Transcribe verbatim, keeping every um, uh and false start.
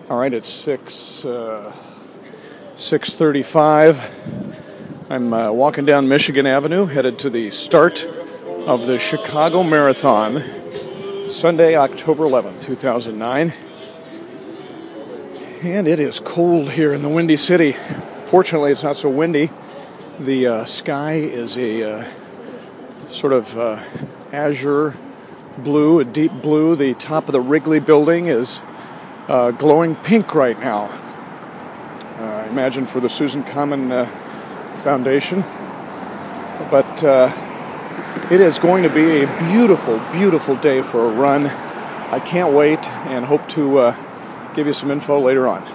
All right, it's six uh, six thirty-five. I'm uh, walking down Michigan Avenue, headed to the start of the Chicago Marathon, Sunday, October eleventh, two thousand nine. And it is cold here in the Windy City. Fortunately, it's not so windy. The uh, sky is a uh, sort of uh, azure blue, a deep blue. The top of the Wrigley building is uh, glowing pink right now. Uh, I imagine for the Susan Komen uh, Foundation. But uh, it is going to be a beautiful, beautiful day for a run. I can't wait and hope to uh, give you some info later on.